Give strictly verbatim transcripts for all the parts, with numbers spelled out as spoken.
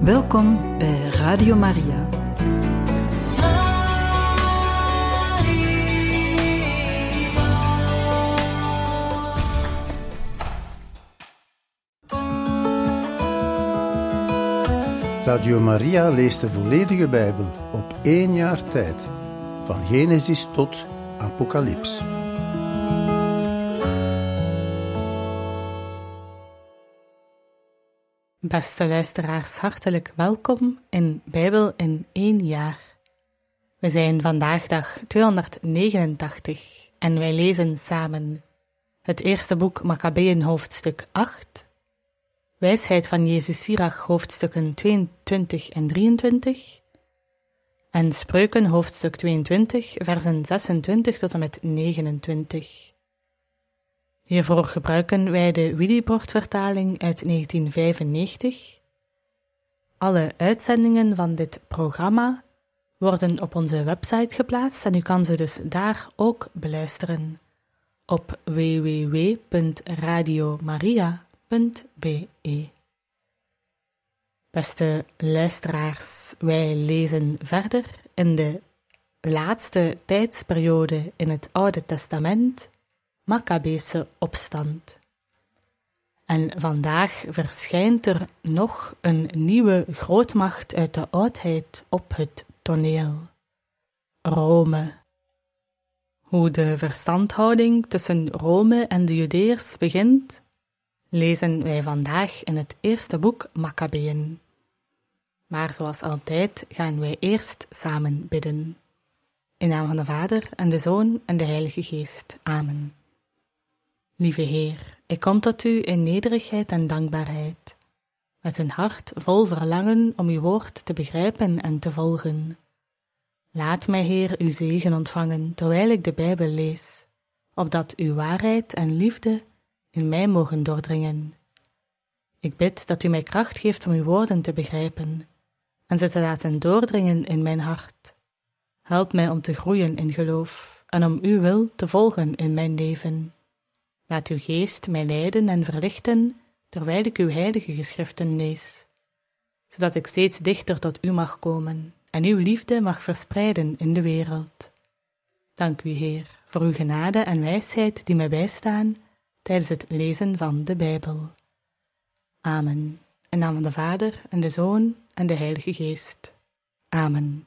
Welkom bij Radio Maria. Radio Maria leest de volledige Bijbel op één jaar tijd, van Genesis tot Apocalyps. Beste luisteraars, hartelijk welkom in Bijbel in één jaar. We zijn vandaag dag tweehonderdnegenentachtig en wij lezen samen het eerste boek Makkabeeën hoofdstuk acht, Wijsheid van Jezus Sirach hoofdstukken tweeëntwintig en drieëntwintig en Spreuken hoofdstuk tweeëntwintig, versen zesentwintig tot en met negenentwintig. Hiervoor gebruiken wij de Willibrord-vertaling uit negentien vijfennegentig. Alle uitzendingen van dit programma worden op onze website geplaatst en u kan ze dus daar ook beluisteren op w w w punt radio maria punt b e. Beste luisteraars, wij lezen verder in de laatste tijdsperiode in het Oude Testament, Makkabeese opstand. En vandaag verschijnt er nog een nieuwe grootmacht uit de oudheid op het toneel: Rome. Hoe de verstandhouding tussen Rome en de Judeërs begint, lezen wij vandaag in het eerste boek Makkabeeën. Maar zoals altijd gaan wij eerst samen bidden. In naam van de Vader en de Zoon en de Heilige Geest. Amen. Lieve Heer, ik kom tot U in nederigheid en dankbaarheid, met een hart vol verlangen om Uw woord te begrijpen en te volgen. Laat mij, Heer, Uw zegen ontvangen terwijl ik de Bijbel lees, opdat Uw waarheid en liefde in mij mogen doordringen. Ik bid dat U mij kracht geeft om Uw woorden te begrijpen en ze te laten doordringen in mijn hart. Help mij om te groeien in geloof en om Uw wil te volgen in mijn leven. Laat Uw geest mij leiden en verlichten, terwijl ik Uw heilige geschriften lees, zodat ik steeds dichter tot U mag komen en Uw liefde mag verspreiden in de wereld. Dank U, Heer, voor Uw genade en wijsheid die mij bijstaan tijdens het lezen van de Bijbel. Amen. In naam van de Vader en de Zoon en de Heilige Geest. Amen.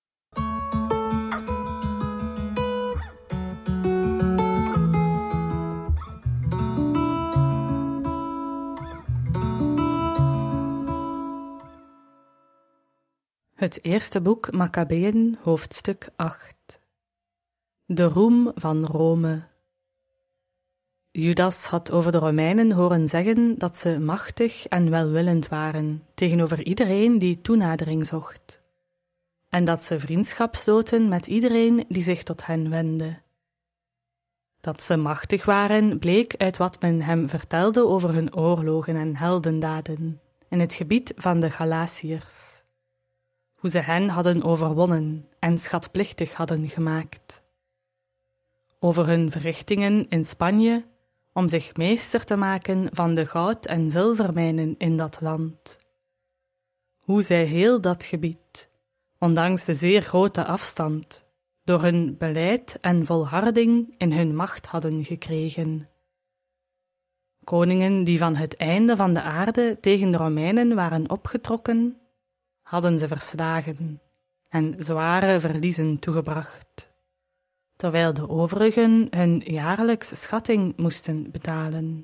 Het eerste boek Makkabeeën, hoofdstuk acht. De roem van Rome. Judas had over de Romeinen horen zeggen dat ze machtig en welwillend waren tegenover iedereen die toenadering zocht, en dat ze vriendschap sloten met iedereen die zich tot hen wendde. Dat ze machtig waren bleek uit wat men hem vertelde over hun oorlogen en heldendaden in het gebied van de Galatiërs, hoe ze hen hadden overwonnen en schatplichtig hadden gemaakt, over hun verrichtingen in Spanje om zich meester te maken van de goud- en zilvermijnen in dat land, hoe zij heel dat gebied, ondanks de zeer grote afstand, door hun beleid en volharding in hun macht hadden gekregen. Koningen die van het einde van de aarde tegen de Romeinen waren opgetrokken, hadden ze verslagen en zware verliezen toegebracht, terwijl de overigen hun jaarlijks schatting moesten betalen.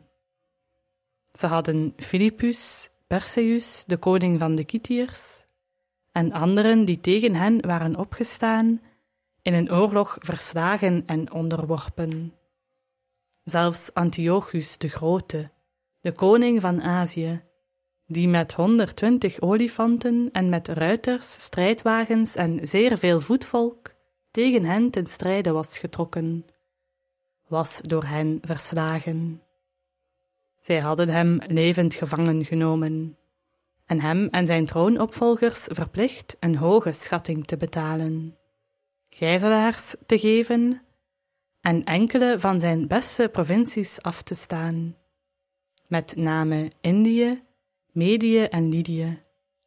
Ze hadden Philippus, Perseus, de koning van de Kitiërs, en anderen die tegen hen waren opgestaan, in een oorlog verslagen en onderworpen. Zelfs Antiochus de Grote, de koning van Azië, die met honderdtwintig olifanten en met ruiters, strijdwagens en zeer veel voetvolk tegen hen ten strijde was getrokken, was door hen verslagen. Zij hadden hem levend gevangen genomen en hem en zijn troonopvolgers verplicht een hoge schatting te betalen, gijzelaars te geven en enkele van zijn beste provincies af te staan, met name Indië, Medië en Lydië,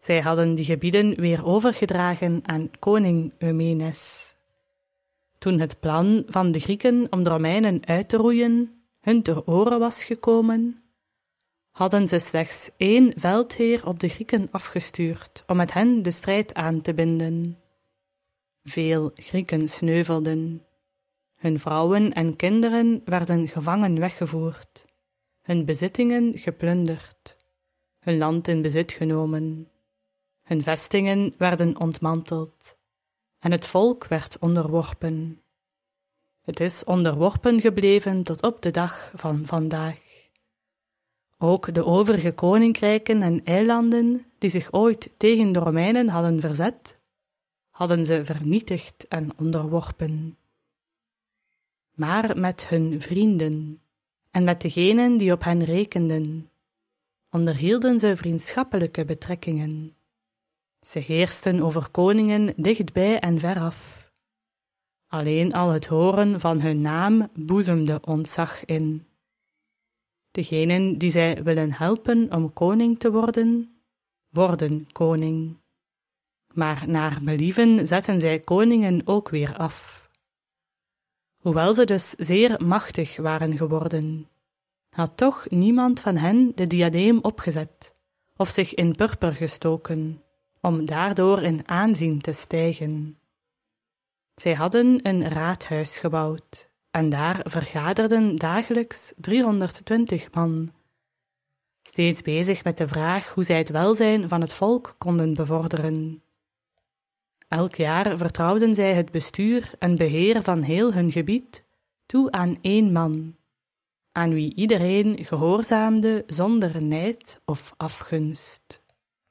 Zij hadden die gebieden weer overgedragen aan koning Eumenes. Toen het plan van de Grieken om de Romeinen uit te roeien hun ter oren was gekomen, hadden ze slechts één veldheer op de Grieken afgestuurd om met hen de strijd aan te binden. Veel Grieken sneuvelden. Hun vrouwen en kinderen werden gevangen weggevoerd, hun bezittingen geplunderd, hun land in bezit genomen, hun vestingen werden ontmanteld en het volk werd onderworpen. Het is onderworpen gebleven tot op de dag van vandaag. Ook de overige koninkrijken en eilanden die zich ooit tegen de Romeinen hadden verzet, hadden ze vernietigd en onderworpen. Maar met hun vrienden en met degenen die op hen rekenden, onderhielden ze vriendschappelijke betrekkingen. Ze heersten over koningen dichtbij en veraf. Alleen al het horen van hun naam boezemde ontzag in. Degenen die zij willen helpen om koning te worden, worden koning. Maar naar believen zetten zij koningen ook weer af. Hoewel ze dus zeer machtig waren geworden, had toch niemand van hen de diadeem opgezet of zich in purper gestoken, om daardoor in aanzien te stijgen. Zij hadden een raadhuis gebouwd, en daar vergaderden dagelijks driehonderdtwintig man, steeds bezig met de vraag hoe zij het welzijn van het volk konden bevorderen. Elk jaar vertrouwden zij het bestuur en beheer van heel hun gebied toe aan één man, aan wie iedereen gehoorzaamde zonder nijd of afgunst.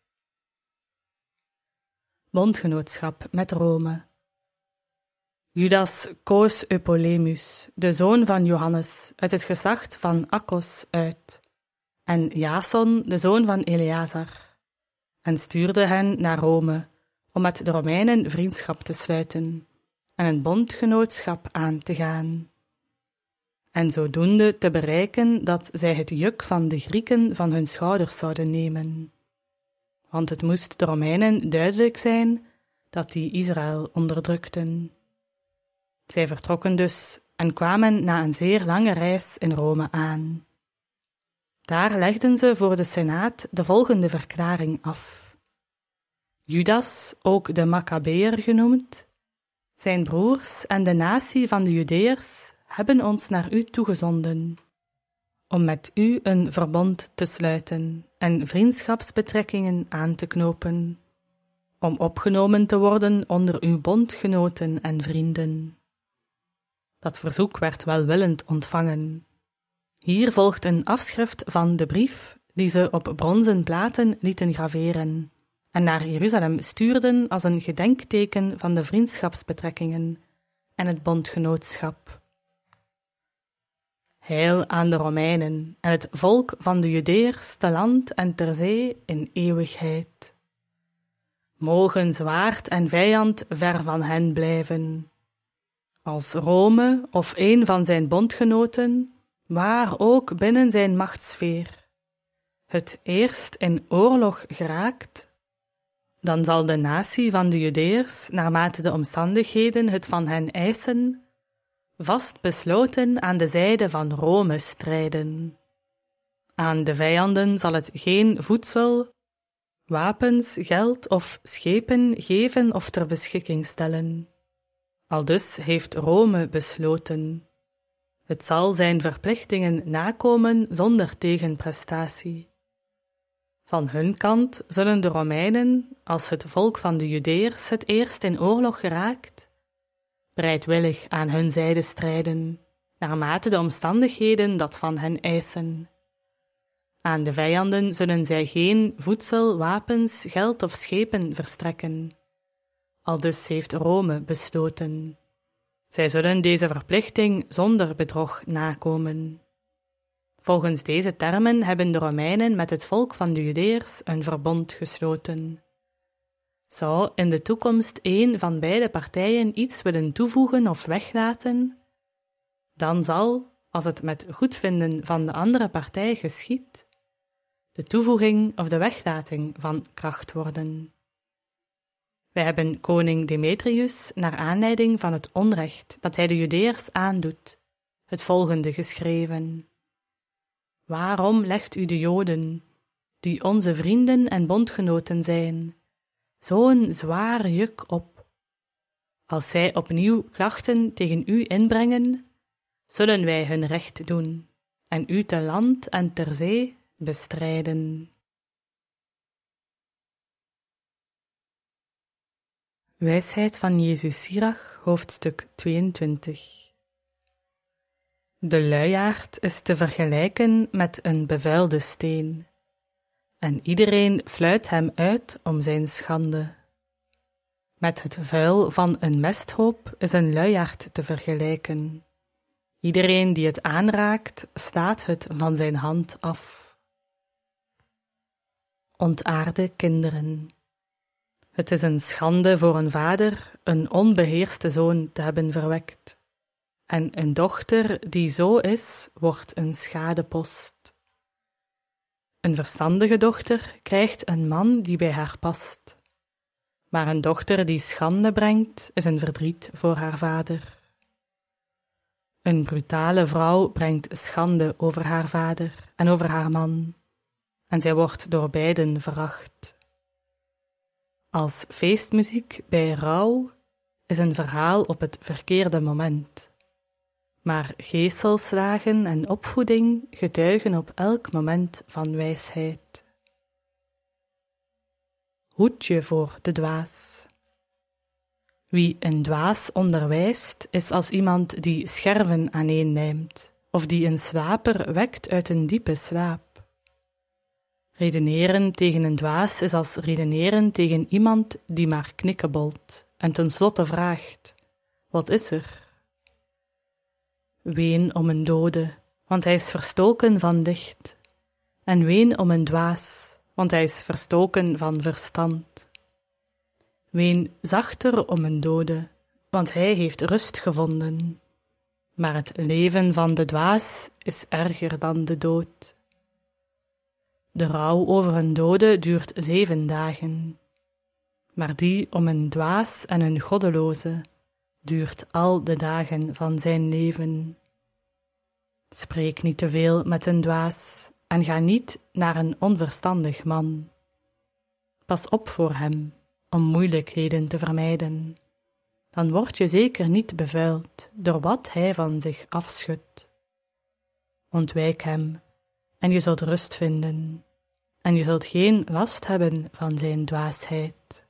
Bondgenootschap met Rome. Judas koos Eupolemus, de zoon van Johannes, uit het geslacht van Akkos uit, en Jason, de zoon van Eleazar, en stuurde hen naar Rome, om met de Romeinen vriendschap te sluiten en een bondgenootschap aan te gaan, en zodoende te bereiken dat zij het juk van de Grieken van hun schouders zouden nemen. Want het moest de Romeinen duidelijk zijn dat die Israël onderdrukten. Zij vertrokken dus en kwamen na een zeer lange reis in Rome aan. Daar legden ze voor de Senaat de volgende verklaring af. Judas, ook de Maccabeër genoemd, zijn broers en de natie van de Judeërs hebben ons naar u toegezonden, om met u een verbond te sluiten en vriendschapsbetrekkingen aan te knopen, om opgenomen te worden onder uw bondgenoten en vrienden. Dat verzoek werd welwillend ontvangen. Hier volgt een afschrift van de brief die ze op bronzen platen lieten graveren en naar Jeruzalem stuurden als een gedenkteken van de vriendschapsbetrekkingen en het bondgenootschap. Heil aan de Romeinen en het volk van de Judeërs te land en ter zee in eeuwigheid. Mogen zwaard en vijand ver van hen blijven. Als Rome of een van zijn bondgenoten, waar ook binnen zijn machtssfeer, het eerst in oorlog geraakt, dan zal de natie van de Judeërs, naarmate de omstandigheden het van hen eisen, vast besloten aan de zijde van Rome strijden. Aan de vijanden zal het geen voedsel, wapens, geld of schepen geven of ter beschikking stellen. Aldus heeft Rome besloten. Het zal zijn verplichtingen nakomen zonder tegenprestatie. Van hun kant zullen de Romeinen, als het volk van de Judeërs het eerst in oorlog geraakt, bereidwillig aan hun zijde strijden, naarmate de omstandigheden dat van hen eisen. Aan de vijanden zullen zij geen voedsel, wapens, geld of schepen verstrekken. Aldus heeft Rome besloten. Zij zullen deze verplichting zonder bedrog nakomen. Volgens deze termen hebben de Romeinen met het volk van de Judeërs een verbond gesloten. Zou in de toekomst een van beide partijen iets willen toevoegen of weglaten, dan zal, als het met goedvinden van de andere partij geschiedt, de toevoeging of de weglating van krachtwoorden. Wij hebben koning Demetrius, naar aanleiding van het onrecht dat hij de Judeërs aandoet, het volgende geschreven. Waarom legt u de Joden, die onze vrienden en bondgenoten zijn, zo'n zwaar juk op? Als zij opnieuw klachten tegen u inbrengen, zullen wij hun recht doen en u te land en ter zee bestrijden. Wijsheid van Jezus Sirach, hoofdstuk tweeëntwintig. De luiaard is te vergelijken met een bevuilde steen, en iedereen fluit hem uit om zijn schande. Met het vuil van een mesthoop is een luiaard te vergelijken. Iedereen die het aanraakt, staat het van zijn hand af. Ontaarde kinderen. Het is een schande voor een vader een onbeheerste zoon te hebben verwekt. En een dochter die zo is, wordt een schadepost. Een verstandige dochter krijgt een man die bij haar past. Maar een dochter die schande brengt, is een verdriet voor haar vader. Een brutale vrouw brengt schande over haar vader en over haar man, en zij wordt door beiden veracht. Als feestmuziek bij rouw is een verhaal op het verkeerde moment, maar geeselslagen en opvoeding getuigen op elk moment van wijsheid. Hoed je voor de dwaas. Wie een dwaas onderwijst, is als iemand die scherven aaneenlijmt, of die een slaper wekt uit een diepe slaap. Redeneren tegen een dwaas is als redeneren tegen iemand die maar knikkebolt en tenslotte vraagt: wat is er? Ween om een dode, want hij is verstoken van licht, en ween om een dwaas, want hij is verstoken van verstand. Ween zachter om een dode, want hij heeft rust gevonden, maar het leven van de dwaas is erger dan de dood. De rouw over een dode duurt zeven dagen, maar die om een dwaas en een goddeloze duurt al de dagen van zijn leven. Spreek niet te veel met een dwaas en ga niet naar een onverstandig man. Pas op voor hem, om moeilijkheden te vermijden. Dan word je zeker niet bevuild door wat hij van zich afschudt. Ontwijk hem, en je zult rust vinden, en je zult geen last hebben van zijn dwaasheid.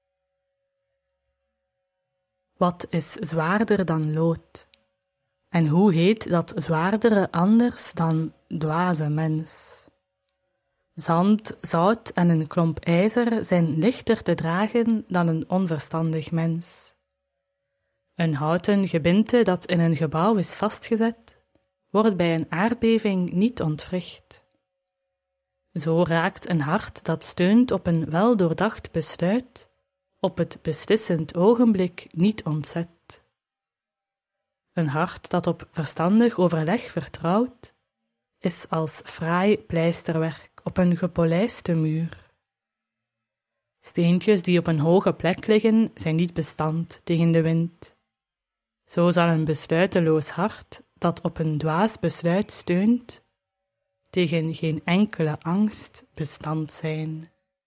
Wat is zwaarder dan lood? En hoe heet dat zwaardere anders dan dwaze mens? Zand, zout en een klomp ijzer zijn lichter te dragen dan een onverstandig mens. Een houten gebinte dat in een gebouw is vastgezet, wordt bij een aardbeving niet ontwricht. Zo raakt een hart dat steunt op een weldoordacht besluit, op het beslissend ogenblik niet ontzet. Een hart dat op verstandig overleg vertrouwt, is als fraai pleisterwerk op een gepolijste muur. Steentjes die op een hoge plek liggen, zijn niet bestand tegen de wind. Zo zal een besluiteloos hart, dat op een dwaas besluit steunt, tegen geen enkele angst bestand zijn.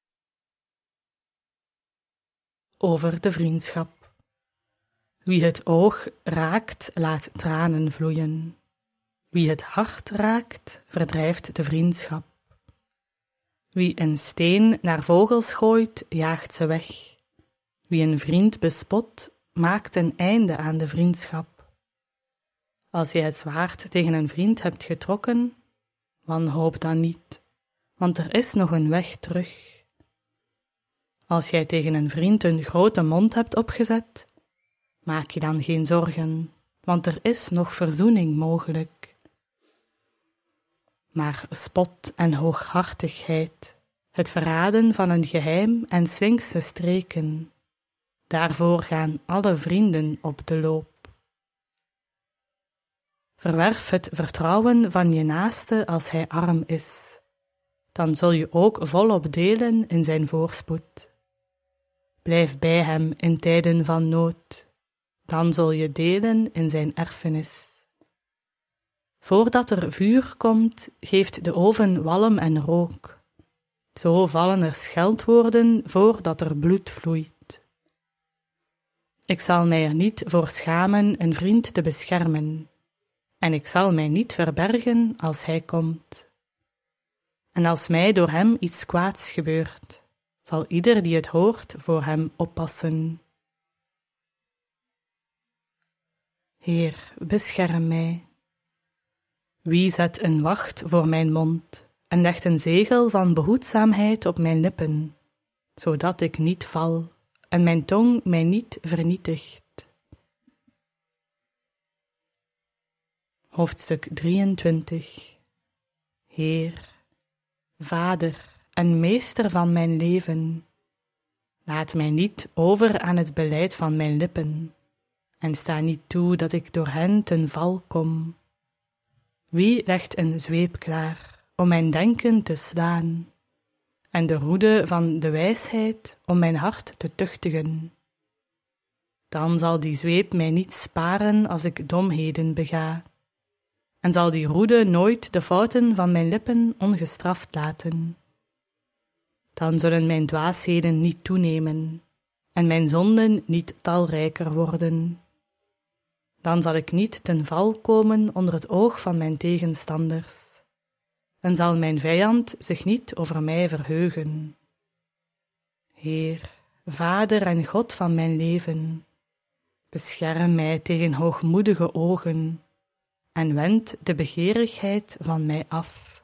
Over de vriendschap. Wie het oog raakt, laat tranen vloeien. Wie het hart raakt, verdrijft de vriendschap. Wie een steen naar vogels gooit, jaagt ze weg. Wie een vriend bespot, maakt een einde aan de vriendschap. Als je het zwaard tegen een vriend hebt getrokken, wanhoop dan niet, want er is nog een weg terug. Als jij tegen een vriend een grote mond hebt opgezet, maak je dan geen zorgen, want er is nog verzoening mogelijk. Maar spot en hooghartigheid, het verraden van een geheim en slinksche streken, daarvoor gaan alle vrienden op de loop. Verwerf het vertrouwen van je naaste als hij arm is, dan zul je ook volop delen in zijn voorspoed. Blijf bij hem in tijden van nood, dan zul je delen in zijn erfenis. Voordat er vuur komt, geeft de oven walm en rook. Zo vallen er scheldwoorden voordat er bloed vloeit. Ik zal mij er niet voor schamen een vriend te beschermen, en ik zal mij niet verbergen als hij komt. En als mij door hem iets kwaads gebeurt, zal ieder die het hoort voor hem oppassen. Heer, bescherm mij. Wie zet een wacht voor mijn mond en legt een zegel van behoedzaamheid op mijn lippen, zodat ik niet val en mijn tong mij niet vernietigt? Hoofdstuk drieëntwintig. Heer, Vader en Meester van mijn leven, laat mij niet over aan het beleid van mijn lippen, en sta niet toe dat ik door hen ten val kom. Wie legt een zweep klaar om mijn denken te slaan, en de roede van de wijsheid om mijn hart te tuchtigen? Dan zal die zweep mij niet sparen als ik domheden bega, en zal die roede nooit de fouten van mijn lippen ongestraft laten. Dan zullen mijn dwaasheden niet toenemen, en mijn zonden niet talrijker worden. Dan zal ik niet ten val komen onder het oog van mijn tegenstanders, en zal mijn vijand zich niet over mij verheugen. Heer, Vader en God van mijn leven, bescherm mij tegen hoogmoedige ogen, en wend de begeerigheid van mij af.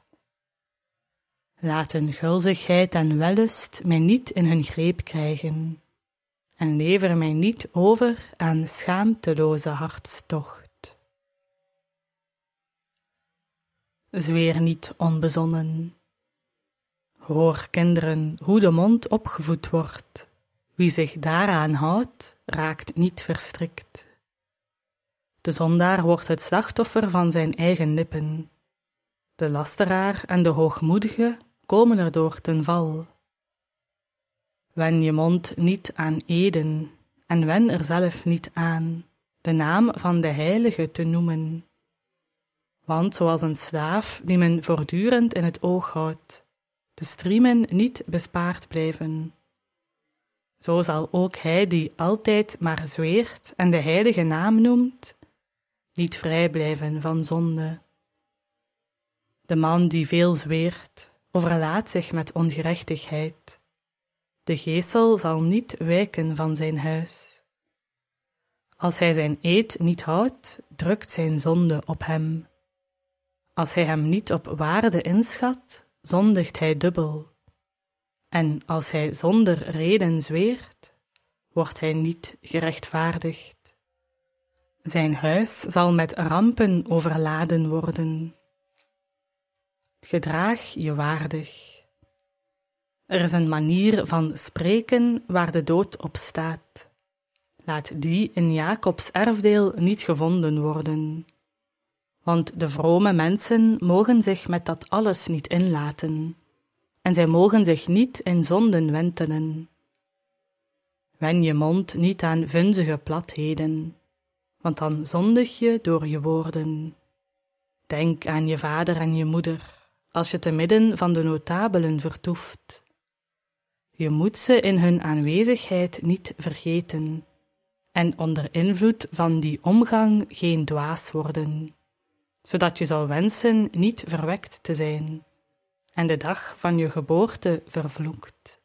Laten gulzigheid en wellust mij niet in hun greep krijgen, en lever mij niet over aan schaamteloze hartstocht. Zweer niet onbezonnen. Hoor, kinderen, hoe de mond opgevoed wordt. Wie zich daaraan houdt, raakt niet verstrikt. De zondaar wordt het slachtoffer van zijn eigen lippen. De lasteraar en de hoogmoedige komen erdoor ten val. Wen je mond niet aan eden, en wen er zelf niet aan de naam van de Heilige te noemen. Want zoals een slaaf die men voortdurend in het oog houdt, de striemen niet bespaard blijven, zo zal ook hij die altijd maar zweert en de heilige naam noemt, niet vrij blijven van zonde. De man die veel zweert, overlaat zich met ongerechtigheid. De geesel zal niet wijken van zijn huis. Als hij zijn eed niet houdt, drukt zijn zonde op hem. Als hij hem niet op waarde inschat, zondigt hij dubbel. En als hij zonder reden zweert, wordt hij niet gerechtvaardigd. Zijn huis zal met rampen overladen worden. Gedraag je waardig. Er is een manier van spreken waar de dood op staat. Laat die in Jacobs erfdeel niet gevonden worden. Want de vrome mensen mogen zich met dat alles niet inlaten, en zij mogen zich niet in zonden wentelen. Wen je mond niet aan vunzige platheden, want dan zondig je door je woorden. Denk aan je vader en je moeder, als je te midden van de notabelen vertoeft. Je moet ze in hun aanwezigheid niet vergeten, en onder invloed van die omgang geen dwaas worden, zodat je zou wensen niet verwekt te zijn, en de dag van je geboorte vervloekt.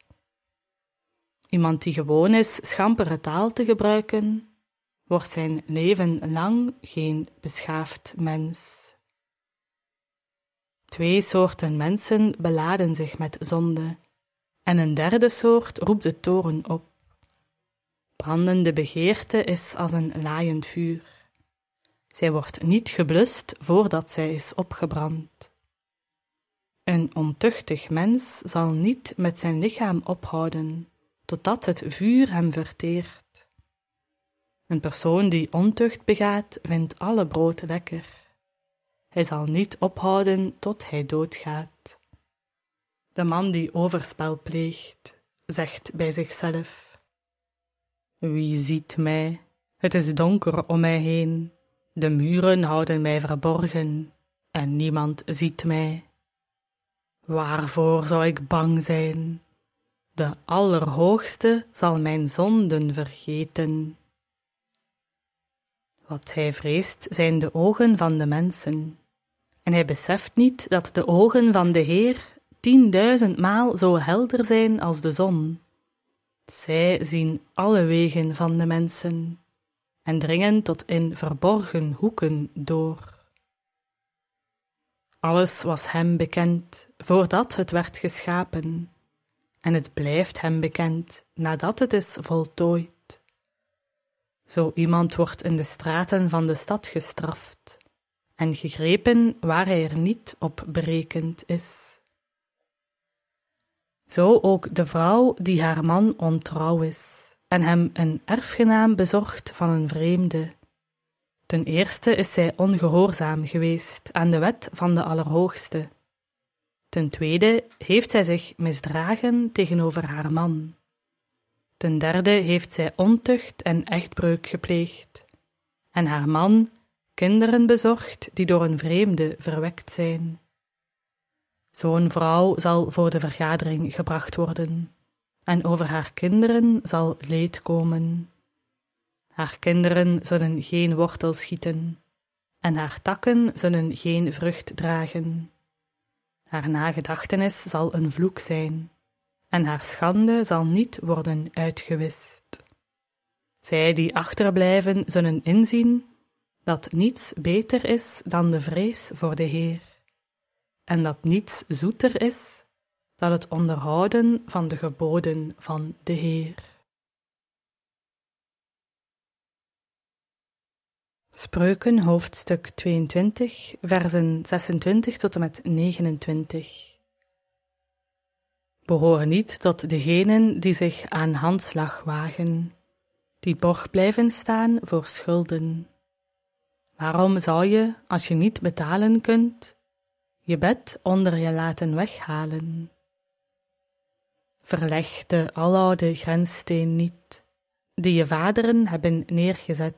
Iemand die gewoon is schampere taal te gebruiken, wordt zijn leven lang geen beschaafd mens. Twee soorten mensen beladen zich met zonde, en een derde soort roept de toorn op. Brandende begeerte is als een laaiend vuur. Zij wordt niet geblust voordat zij is opgebrand. Een ontuchtig mens zal niet met zijn lichaam ophouden, totdat het vuur hem verteert. Een persoon die ontucht begaat, vindt alle brood lekker. Hij zal niet ophouden tot hij doodgaat. De man die overspel pleegt, zegt bij zichzelf: wie ziet mij? Het is donker om mij heen, de muren houden mij verborgen en niemand ziet mij. Waarvoor zou ik bang zijn? De Allerhoogste zal mijn zonden vergeten. Wat hij vreest zijn de ogen van de mensen, en hij beseft niet dat de ogen van de Heer tienduizendmaal zo helder zijn als de zon. Zij zien alle wegen van de mensen en dringen tot in verborgen hoeken door. Alles was hem bekend voordat het werd geschapen, en het blijft hem bekend nadat het is voltooid. Zo iemand wordt in de straten van de stad gestraft en gegrepen waar hij er niet op berekend is. Zo ook de vrouw die haar man ontrouw is en hem een erfgenaam bezorgt van een vreemde. Ten eerste is zij ongehoorzaam geweest aan de wet van de Allerhoogste. Ten tweede heeft zij zich misdragen tegenover haar man. Ten derde heeft zij ontucht en echtbreuk gepleegd, en haar man kinderen bezorgd die door een vreemde verwekt zijn. Zo'n vrouw zal voor de vergadering gebracht worden, en over haar kinderen zal leed komen. Haar kinderen zullen geen wortel schieten, en haar takken zullen geen vrucht dragen. Haar nagedachtenis zal een vloek zijn, en haar schande zal niet worden uitgewist. Zij die achterblijven zullen inzien dat niets beter is dan de vrees voor de Heer, en dat niets zoeter is dan het onderhouden van de geboden van de Heer. Spreuken hoofdstuk tweeëntwintig, versen zesentwintig tot en met negenentwintig. Behoor niet tot degenen die zich aan handslag wagen, die borg blijven staan voor schulden. Waarom zou je, als je niet betalen kunt, je bed onder je laten weghalen? Verleg de aloude grenssteen niet, die je vaderen hebben neergezet.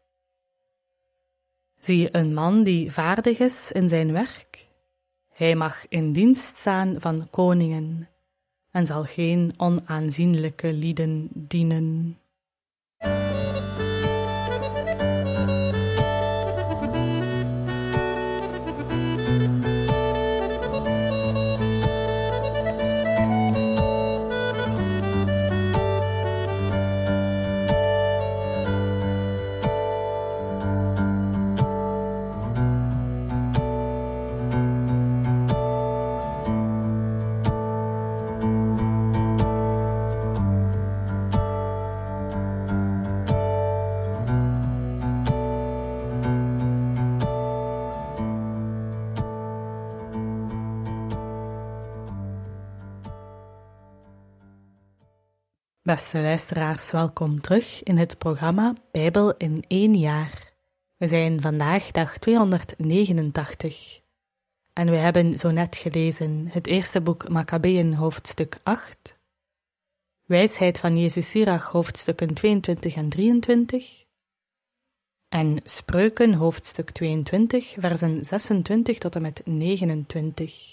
Zie je een man die vaardig is in zijn werk? Hij mag in dienst staan van koningen en zal geen onaanzienlijke lieden dienen. Beste luisteraars, welkom terug in het programma Bijbel in één jaar. We zijn vandaag dag tweehonderdnegenentachtig en we hebben zo net gelezen het eerste boek Makkabeeën hoofdstuk acht, Wijsheid van Jezus Sirach hoofdstukken tweeëntwintig en drieëntwintig en Spreuken hoofdstuk tweeëntwintig versen zesentwintig tot en met negenentwintig.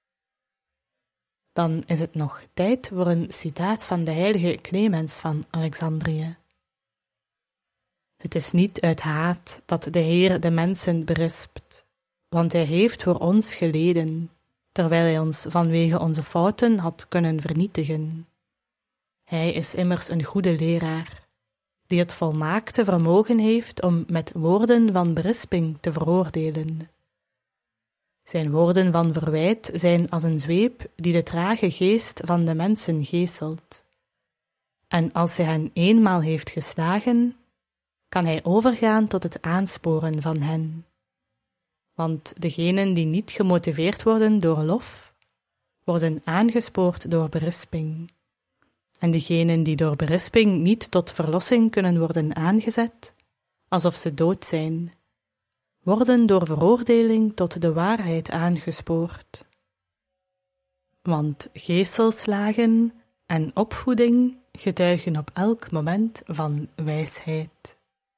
Dan is het nog tijd voor een citaat van de heilige Clemens van Alexandrië. Het is niet uit haat dat de Heer de mensen berispt, want hij heeft voor ons geleden, terwijl hij ons vanwege onze fouten had kunnen vernietigen. Hij is immers een goede leraar, die het volmaakte vermogen heeft om met woorden van berisping te veroordelen. Zijn woorden van verwijt zijn als een zweep die de trage geest van de mensen geeselt. En als hij hen eenmaal heeft geslagen, kan hij overgaan tot het aansporen van hen. Want degenen die niet gemotiveerd worden door lof, worden aangespoord door berisping. En degenen die door berisping niet tot verlossing kunnen worden aangezet, alsof ze dood zijn, worden door veroordeling tot de waarheid aangespoord. want geeselslagen en opvoeding getuigen op elk moment van wijsheid.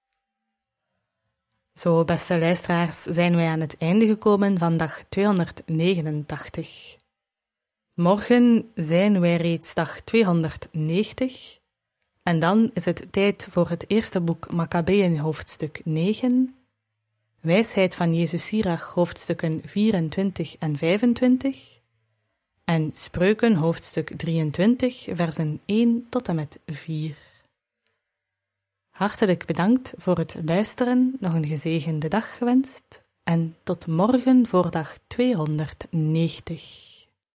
Zo, beste luisteraars, zijn wij aan het einde gekomen van dag tweehonderdnegenentachtig. Morgen zijn wij reeds dag tweehonderdnegentig en dan is het tijd voor het eerste boek Makkabeeën hoofdstuk negen, Wijsheid van Jezus Sirach hoofdstukken vierentwintig en vijfentwintig en Spreuken hoofdstuk drieëntwintig versen één tot en met vier. Hartelijk bedankt voor het luisteren, nog een gezegende dag gewenst en tot morgen voor dag tweehonderdnegentig.